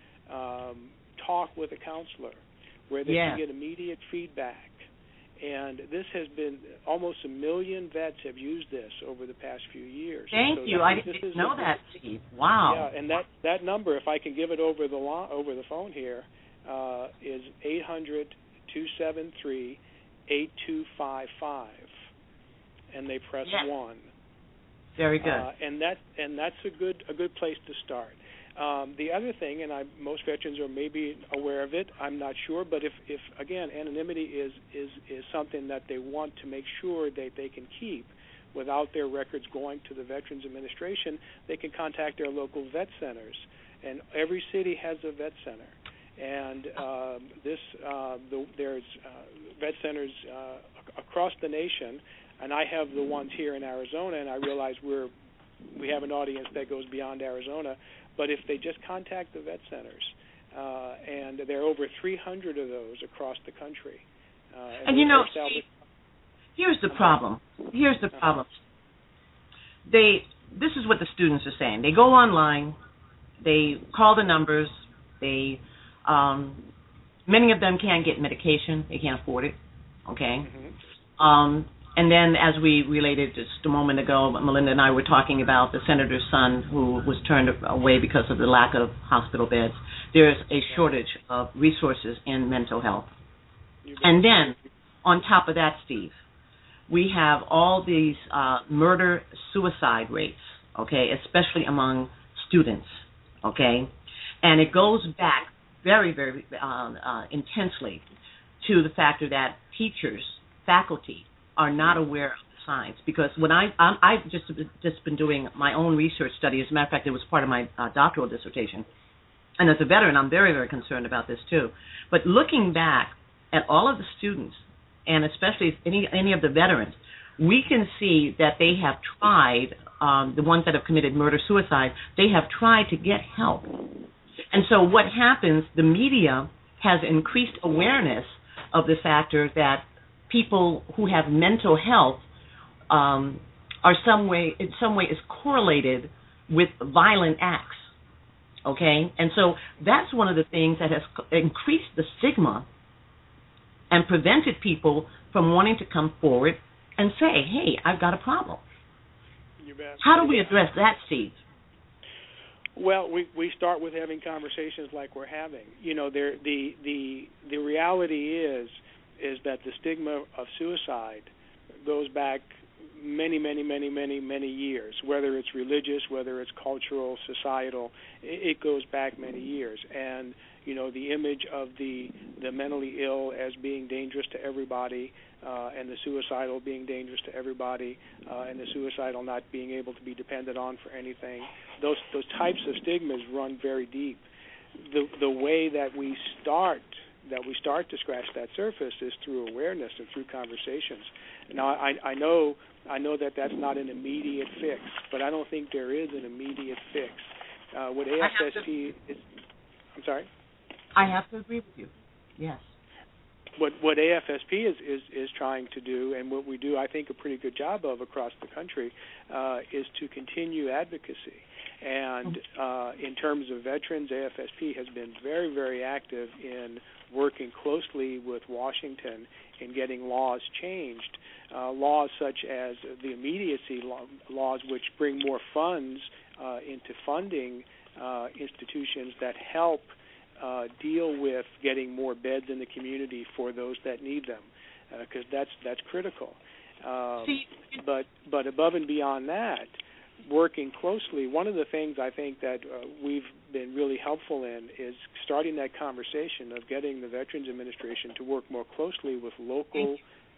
um, talk with a counselor where they yes. can get immediate feedback. And this has been, almost a million vets have used this over the past few years. Thank so you. That, I didn't know that, Steve. Wow. Yeah, and that, that number, if I can give it over the lo- over the phone here, uh, is eight hundred, two seven three, eight two five five, and they press yes. one. Very good. Uh, and that and that's a good a good place to start. Um, the other thing, and I, most veterans are maybe aware of it, I'm not sure, but if, if again, anonymity is, is, is something that they want to make sure that they can keep without their records going to the Veterans Administration, they can contact their local vet centers. And every city has a vet center. And uh, this, uh, the, there's uh, vet centers uh, across the nation, and I have the ones here in Arizona, and I realize we're we have an audience that goes beyond Arizona. But if they just contact the vet centers, uh, and there are over three hundred of those across the country. Uh, and and you know, established... here's the problem. Here's the problem. They, this is what the students are saying. They go online, they call the numbers, they, um, many of them can't get medication, they can't afford it, okay? Mm-hmm. Um, and then, as we related just a moment ago, Melinda and I were talking about the senator's son who was turned away because of the lack of hospital beds. There's a shortage of resources in mental health. And then, on top of that, Steve, we have all these uh, murder-suicide rates, okay, especially among students, okay? And it goes back very, very uh, uh, intensely to the factor that teachers, faculty, are not aware of the science. Because when I, I'm, I've just, just been doing my own research study. As a matter of fact, it was part of my uh, doctoral dissertation. And as a veteran, I'm very, very concerned about this too. But looking back at all of the students, and especially any any of the veterans, we can see that they have tried, um, the ones that have committed murder-suicide, they have tried to get help. And so what happens, the media has increased awareness of the factor that people who have mental health um, are some way, in some way is correlated with violent acts, okay? And so that's one of the things that has increased the stigma and prevented people from wanting to come forward and say, hey, I've got a problem. You bet. How do we address that, Steve? Well, we we start with having conversations like we're having. You know, there the the the reality is is that the stigma of suicide goes back many, many, many, many, many years, whether it's religious, whether it's cultural, societal, it, it goes back many years. And, you know, the image of the, the mentally ill as being dangerous to everybody, uh, and the suicidal being dangerous to everybody, uh, and the suicidal not being able to be depended on for anything, those those types of stigmas run very deep. The the way that we start that we start to scratch that surface is through awareness and through conversations. Now, I, I know I know that that's not an immediate fix, but I don't think there is an immediate fix. Uh, what A F S P is, I'm sorry? I have to agree with you, yes. What what A F S P is, is, is trying to do, and what we do, I think, a pretty good job of across the country, uh, is to continue advocacy. And uh, in terms of veterans, A F S P has been very, very active in working closely with Washington in getting laws changed, uh, laws such as the immediacy law, laws which bring more funds uh, into funding uh, institutions that help uh, deal with getting more beds in the community for those that need them, because uh, that's that's critical. Uh, but but above and beyond that, working closely, one of the things I think that uh, we've been really helpful in is starting that conversation of getting the Veterans Administration to work more closely with local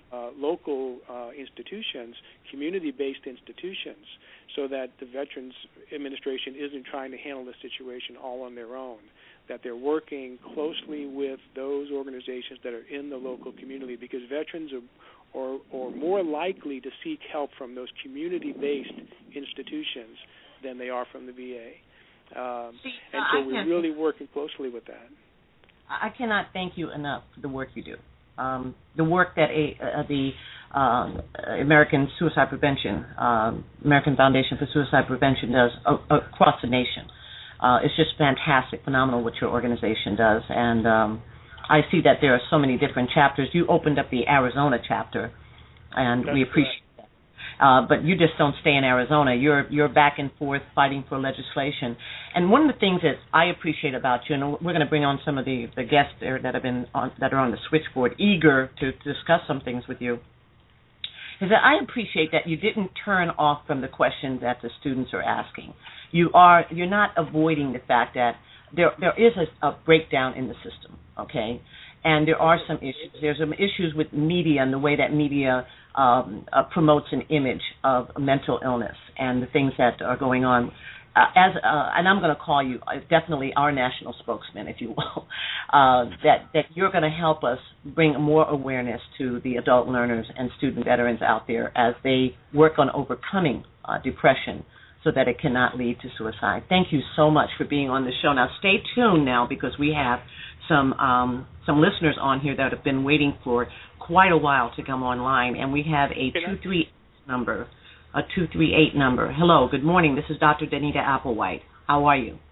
uh, local uh, institutions, community-based institutions, so that the Veterans Administration isn't trying to handle the situation all on their own, that they're working closely with those organizations that are in the local community, because veterans are or, or more likely to seek help from those community-based institutions than they are from the V A. Um, See, and uh, so I we're really working closely with that. I cannot thank you enough for the work you do. Um, the work that a, uh, the um, American Suicide Prevention, um, American Foundation for Suicide Prevention does uh, across the nation. Uh, it's just fantastic, phenomenal what your organization does. And um, I see that there are so many different chapters. You opened up the Arizona chapter, and That's we appreciate correct. that. Uh, but you just don't stay in Arizona. You're you're back and forth fighting for legislation. And one of the things that I appreciate about you, and we're going to bring on some of the, the guests there that have been on, that are on the switchboard, eager to, to discuss some things with you, is that I appreciate that you didn't turn off from the questions that the students are asking. You are you're not avoiding the fact that there there is a, a breakdown in the system, okay? And there are some issues. There's some issues with media and the way that media um, uh, promotes an image of mental illness and the things that are going on. Uh, as uh, and I'm going to call you uh, definitely our national spokesman, if you will, uh, that, that you're going to help us bring more awareness to the adult learners and student veterans out there as they work on overcoming uh, depression so that it cannot lead to suicide. Thank you so much for being on the show. Now, stay tuned now, because we have some um, some listeners on here that have been waiting for quite a while to come online, and we have a two three eight number, a two three eight number. Hello, good morning. This is Doctor Danita Applewhite. How are you?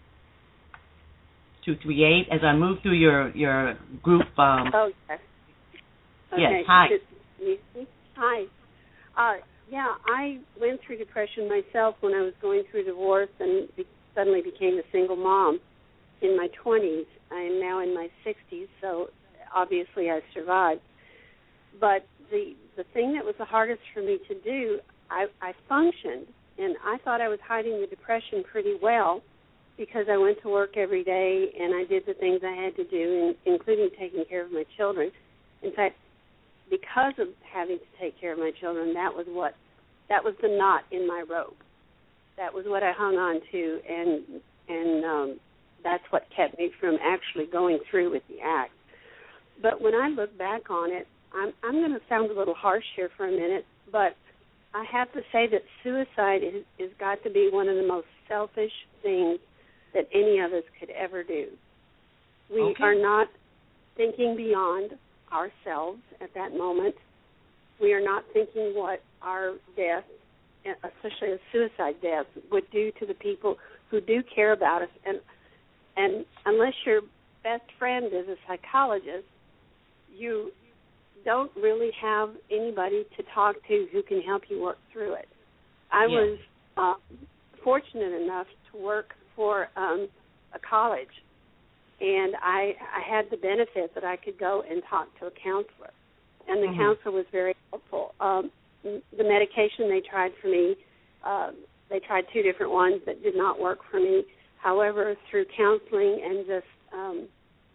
two three eight. As I move through your, your group. Um, oh, yes. Okay. Yes, hi. Hi. Uh, yeah, I went through depression myself when I was going through divorce and be- suddenly became a single mom in my twenties. I am now in my sixties, so obviously I survived. But the the thing that was the hardest for me to do, I, I functioned, and I thought I was hiding the depression pretty well because I went to work every day and I did the things I had to do, in, including taking care of my children. In fact, because of having to take care of my children, that was what that was the knot in my rope. That was what I hung on to, and and um, that's what kept me from actually going through with the act. But when I look back on it, I'm I'm going to sound a little harsh here for a minute, but I have to say that suicide is, is got to be one of the most selfish things that any of us could ever do. We okay. are not thinking beyond ourselves at that moment. We are not thinking what our death, especially a suicide death, would do to the people who do care about us. And and unless your best friend is a psychologist, you don't really have anybody to talk to who can help you work through it. I yes. was uh, fortunate enough to work for um, a college, and I, I had the benefit that I could go and talk to a counselor, and the mm-hmm. counselor was very helpful. Um, the medication they tried for me, uh, they tried two different ones that did not work for me. However, through counseling and just um,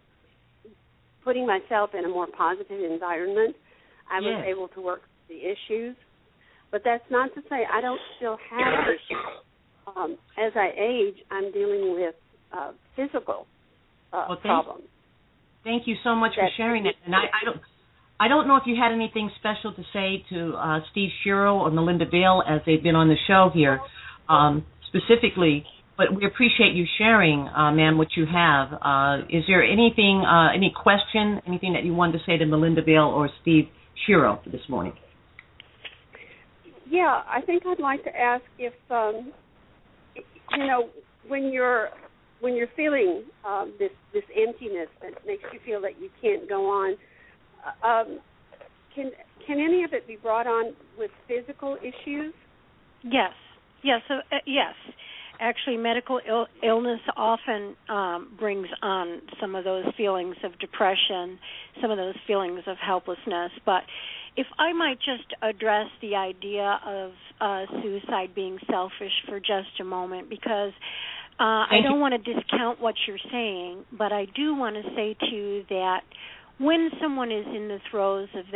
putting myself in a more positive environment, I yes. was able to work the issues. But that's not to say I don't still have issues. Um, as I age, I'm dealing with uh, physical uh, well, thank, problems. Thank you so much that, for sharing that. And I, I don't, I don't know if you had anything special to say to uh, Steve Shiro or Melinda Bale as they've been on the show here, um, specifically. But we appreciate you sharing, uh, ma'am, what you have. Uh, is there anything, uh, any question, anything that you wanted to say to Melinda Bale or Steve Shiro this morning? Yeah, I think I'd like to ask if, um, you know, when you're when you're feeling um, this this emptiness that makes you feel that you can't go on, uh, um, can can any of it be brought on with physical issues? Yes, yes, uh, uh, yes. Actually, medical Ill- illness often um, brings on some of those feelings of depression, some of those feelings of helplessness. But if I might just address the idea of uh, suicide being selfish for just a moment, because uh, I don't want to discount what you're saying, but I do want to say to you that when someone is in the throes of that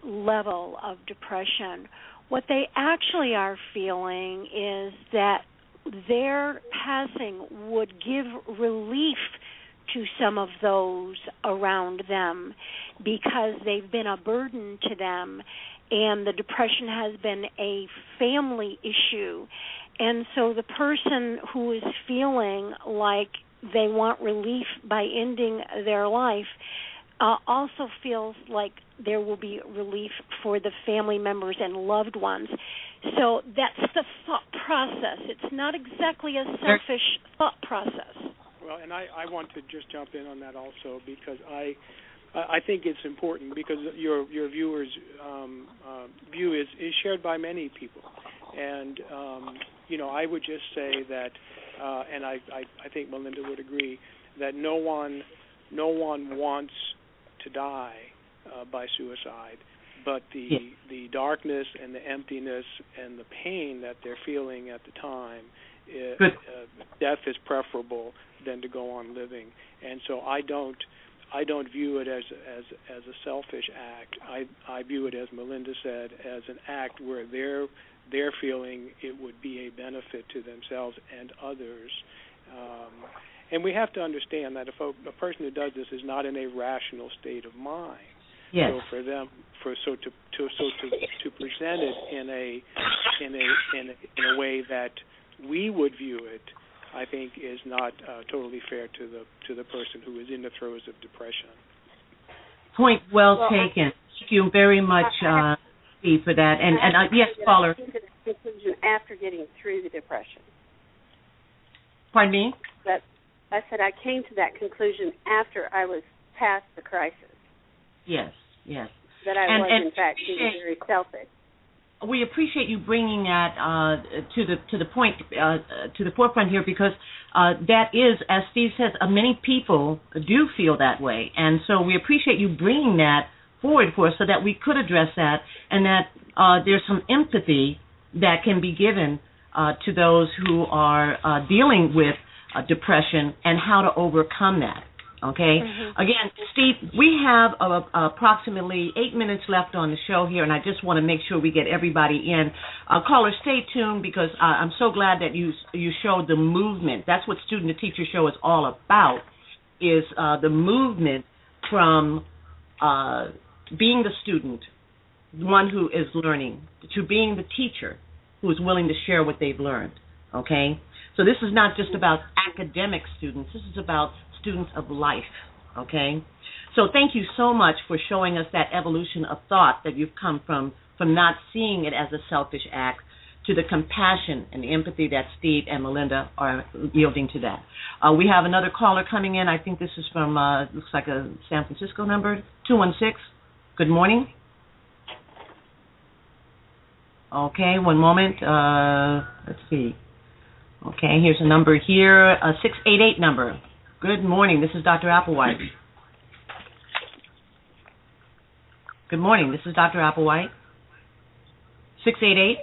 level of depression. What they actually are feeling is that their passing would give relief to some of those around them because they've been a burden to them, and the depression has been a family issue. And so the person who is feeling like they want relief by ending their life uh, also feels like there will be relief for the family members and loved ones. So that's the thought process. It's not exactly a selfish thought process. Well, and I, I want to just jump in on that also because I I think it's important because your your viewers' um, uh, view is, is shared by many people. And, um, you know, I would just say that, uh, and I, I, I think Melinda would agree, that no one no one wants to die uh, by suicide, but the yeah. the darkness and the emptiness and the pain that they're feeling at the time, it, uh, death is preferable than to go on living. And so I don't I don't view it as as as a selfish act. I I view it, as Melinda said, as an act where they're they're feeling it would be a benefit to themselves and others. Um, and we have to understand that if a, a person who does this is not in a rational state of mind, yes. so for them, for so to, to so to to present it in a in a in a, in a way that we would view it, I think is not uh, totally fair to the to the person who is in the throes of depression. Point well, well taken. Thank you very much, uh, Steve, for that. And, and uh, yes, caller. I came to the conclusion after getting through the depression. Pardon me? That I said I came to that conclusion after I was past the crisis. Yes, yes. That I and, was, and in fact, being very selfish. We appreciate you bringing that uh, to the to the point uh, to the forefront here because uh, that is, as Steve says, uh, many people do feel that way, and so we appreciate you bringing that forward for us so that we could address that and that uh, there's some empathy that can be given uh, to those who are uh, dealing with uh, depression and how to overcome that. Okay. Mm-hmm. Again, Steve, we have uh, approximately eight minutes left on the show here, and I just want to make sure we get everybody in. Uh, caller, stay tuned because uh, I'm so glad that you you showed the movement. That's what Student to Teacher Show is all about, is uh, the movement from uh, being the student, the one who is learning, to being the teacher who is willing to share what they've learned. Okay. So this is not just about academic students. This is about students of life, okay? So thank you so much for showing us that evolution of thought that you've come from, from not seeing it as a selfish act to the compassion and the empathy that Steve and Melinda are yielding to that. Uh, we have another caller coming in. I think this is from, uh, looks like a San Francisco number, two one six. Good morning. Okay, one moment. Uh, let's see. Okay, here's a number here, a six eight eight number. Good morning. This is Doctor Applewhite. Good morning. This is Doctor Applewhite. six eight eight.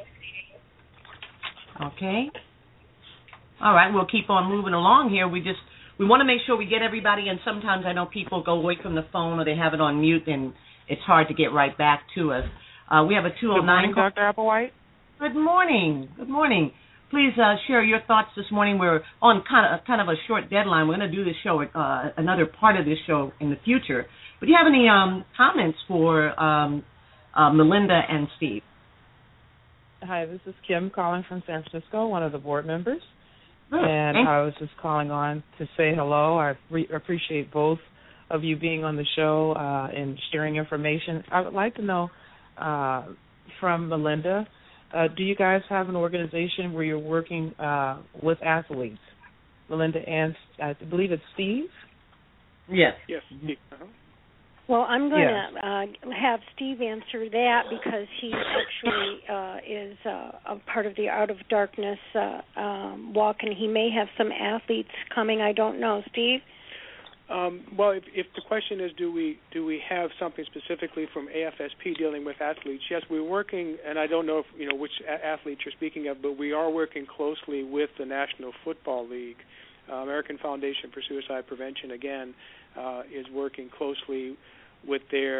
Okay. All right. We'll keep on moving along here. We just we want to make sure we get everybody, and sometimes I know people go away from the phone or they have it on mute, and it's hard to get right back to us. Uh, we have a two oh nine. Good morning, Doctor Applewhite. Good morning. Good morning. Please uh, share your thoughts this morning. We're on kind of kind of a short deadline. We're going to do this show, uh, another part of this show in the future. But do you have any um, comments for um, uh, Melinda and Steve? Hi, this is Kim calling from San Francisco, one of the board members. Good. And Thanks. I was just calling on to say hello. I re- appreciate both of you being on the show uh, and sharing information. I would like to know uh, from Melinda, Uh, do you guys have an organization where you're working uh, with athletes? Melinda and I believe it's Steve? Yes. Yes. Uh-huh. Well, I'm going to Yes. uh, have Steve answer that because he actually uh, is uh, a part of the Out of Darkness uh, um, walk, and he may have some athletes coming. I don't know. Steve? Um, well, if, if the question is, do we do we have something specifically from A F S P dealing with athletes? Yes, we're working, and I don't know if you know which a- athletes you're speaking of, but we are working closely with the National Football League. Uh, American Foundation for Suicide Prevention, again, uh, is working closely with their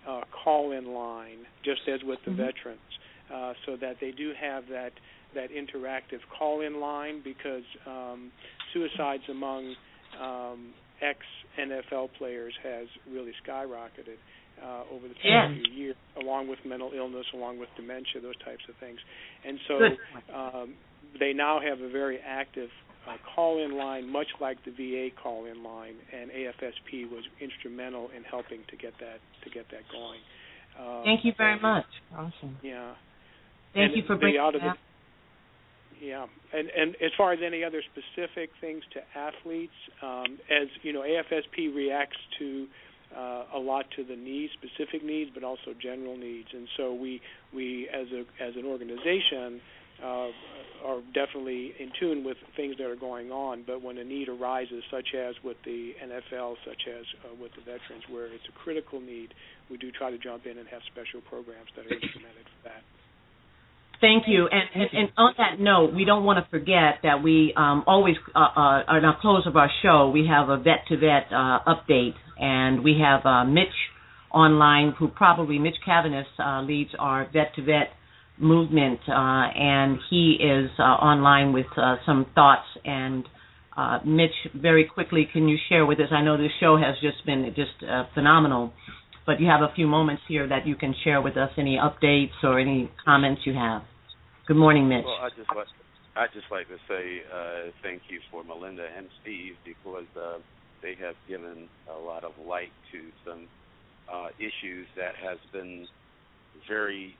uh, call-in line, just as with the mm-hmm. veterans, uh, so that they do have that that interactive call-in line, because um, suicides among um, ex-N F L players has really skyrocketed uh, over the past yeah. few years, along with mental illness, along with dementia, those types of things. And so um, they now have a very active uh, call-in line, much like the V A call-in line, and A F S P was instrumental in helping to get that to get that going. Um, Thank you very so, much. Awesome. Yeah. Thank and you for bringing out of that. The, yeah, and and as far as any other specific things to athletes, um, as you know, A F S P reacts to uh, a lot to the needs, specific needs, but also general needs, and so we we as a as an organization uh, are definitely in tune with things that are going on. But when a need arises, such as with the N F L, such as uh, with the veterans, where it's a critical need, we do try to jump in and have special programs that are implemented for that. Thank you. And, and, and on that note, we don't want to forget that we um, always, uh, uh, at our close of our show, we have a vet-to-vet uh, update, and we have uh, Mitch online, who probably, Mitch Cavanis, uh, leads our vet-to-vet movement, uh, and he is uh, online with uh, some thoughts. And uh, Mitch, very quickly, can you share with us? I know this show has just been just uh, phenomenal, but you have a few moments here that you can share with us any updates or any comments you have. Good morning, Mitch. Well, I just like I just like to say uh, thank you for Melinda and Steve, because uh, they have given a lot of light to some uh, issues that has been very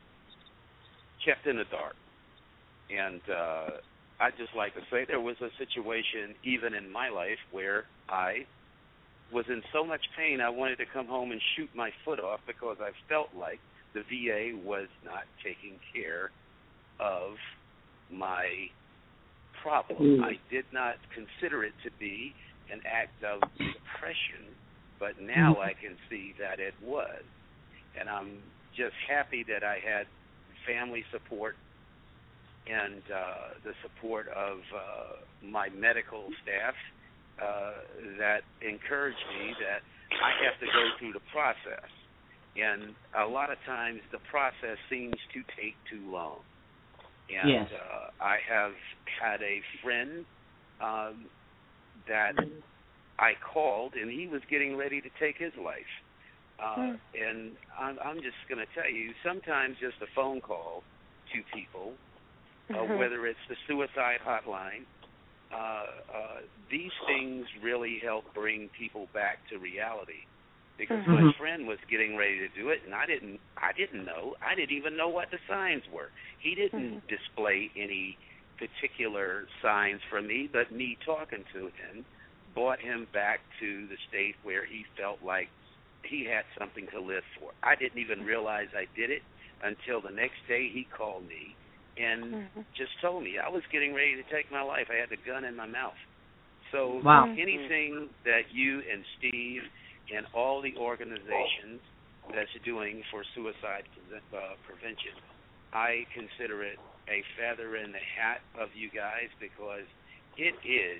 kept in the dark. And uh, I just like to say there was a situation even in my life where I was in so much pain I wanted to come home and shoot my foot off, because I felt like the V A was not taking care of my problem. Mm. I did not consider it to be an act of depression, but now mm. I can see that it was. And I'm just happy that I had family support and uh, the support of uh, my medical staff uh, that encouraged me that I have to go through the process. And a lot of times the process seems to take too long. And yes. uh, I have had a friend um, that I called, and he was getting ready to take his life. Uh, mm. And I'm, I'm just going to tell you, sometimes just a phone call to people, uh, mm-hmm. whether it's the suicide hotline, uh, uh, these things really help bring people back to reality. Because mm-hmm. my friend was getting ready to do it, and I didn't. I didn't know. I didn't even know what the signs were. He didn't mm-hmm. display any particular signs for me, but me talking to him brought him back to the state where he felt like he had something to live for. I didn't even realize I did it until the next day he called me and mm-hmm. just told me I was getting ready to take my life. I had the gun in my mouth. So wow. anything that you and Steve and all the organizations that's doing for suicide uh, prevention, I consider it a feather in the hat of you guys, because it is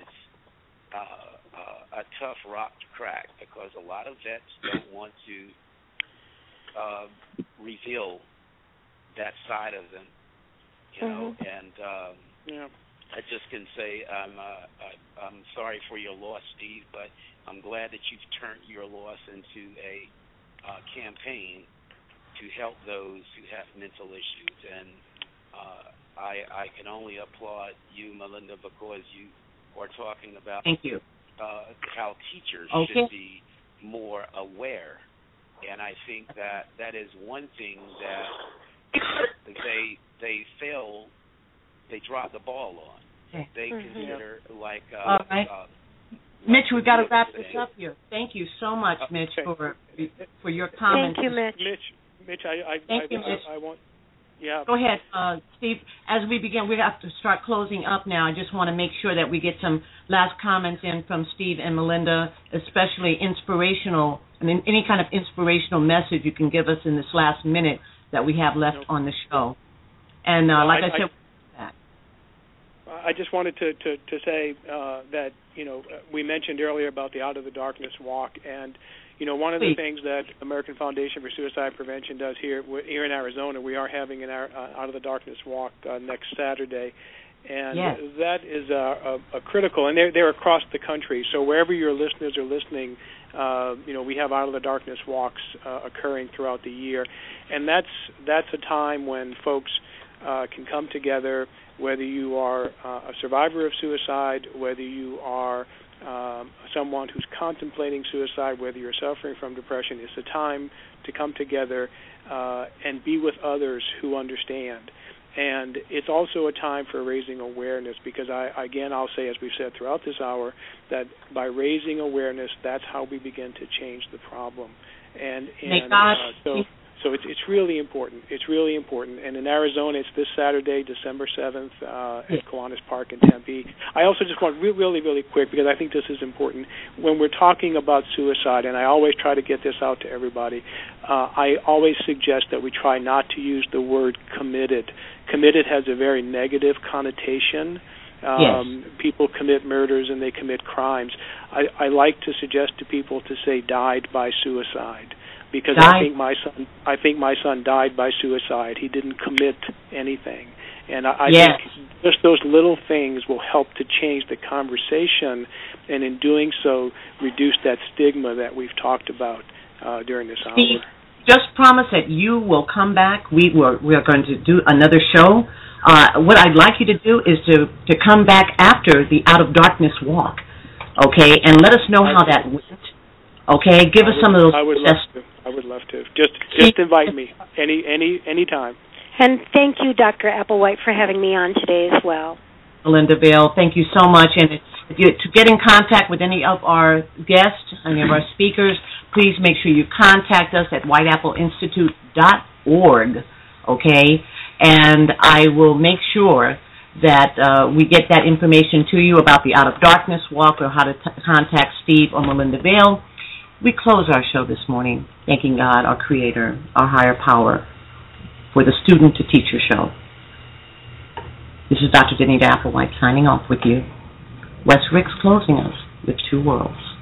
uh, uh, a tough rock to crack, because a lot of vets don't want to uh, reveal that side of them, you mm-hmm. know, and um, yeah. I just can say I'm uh, I'm sorry for your loss, Steve, but I'm glad that you've turned your loss into a uh, campaign to help those who have mental issues. And uh, I, I can only applaud you, Melinda, because you are talking about Thank you. Uh, how teachers okay. should be more aware. And I think that that is one thing that they they fail, they drop the ball on. Okay. They mm-hmm. consider like uh, All right. uh, Mitch, we've got to wrap this up here. Thank you so much, Mitch, okay. for for your comments. Thank you, Mitch. Mitch, Mitch, I, I, Thank I, you, I, Mitch. I, I want. Yeah. Go ahead, uh, Steve. As we begin, we have to start closing up now. I just want to make sure that we get some last comments in from Steve and Melinda, especially inspirational. I mean, any kind of inspirational message you can give us in this last minute that we have left nope. on the show. And uh, like I, I said. I, I just wanted to, to, to say uh, that, you know, we mentioned earlier about the Out of the Darkness walk, and, You know, one of Please. the things that American Foundation for Suicide Prevention does here here in Arizona, we are having an uh, Out of the Darkness walk uh, next Saturday, and yes. that is uh, a, a critical, and they're, they're across the country. So wherever your listeners are listening, uh, you know, we have Out of the Darkness walks uh, occurring throughout the year, and that's that's a time when folks uh, can come together, whether you are uh, a survivor of suicide, whether you are Um, someone who's contemplating suicide, whether you're suffering from depression. It's a time to come together uh, and be with others who understand. And it's also a time for raising awareness, because I, again, I'll say, as we've said throughout this hour, that by raising awareness, that's how we begin to change the problem. And, and uh, so, so it's it's really important. It's really important. And in Arizona, it's this Saturday, December seventh, uh, at Kiwanis Park in Tempe. I also just want really, really, really quick, because I think this is important. When we're talking about suicide, and I always try to get this out to everybody, uh, I always suggest that we try not to use the word committed. Committed has a very negative connotation. Um, yes. People commit murders and they commit crimes. I, I like to suggest to people to say died by suicide. Because died. I think my son, I think my son died by suicide. He didn't commit anything, and I, I yes. think just those little things will help to change the conversation, and in doing so, reduce that stigma that we've talked about uh, during this hour. Steve, just promise that you will come back. We were we are going to do another show. Uh, what I'd like you to do is to to come back after the Out of Darkness walk, okay, and let us know how that went. Okay, give us would, some of those. I would love to. I would love to. Just, just invite me any, any, any time. And thank you, Doctor Applewhite, for having me on today as well. Melinda Bell, thank you so much. And if you, to get in contact with any of our guests, any of our speakers, please make sure you contact us at white apple institute dot org. Okay, and I will make sure that uh, we get that information to you about the Out of Darkness walk, or how to t- contact Steve or Melinda Bell. We close our show this morning thanking God, our Creator, our higher power, for the Student to Teacher show. This is Doctor Denita Applewhite signing off with you. Wes Ricks closing us with Two Worlds.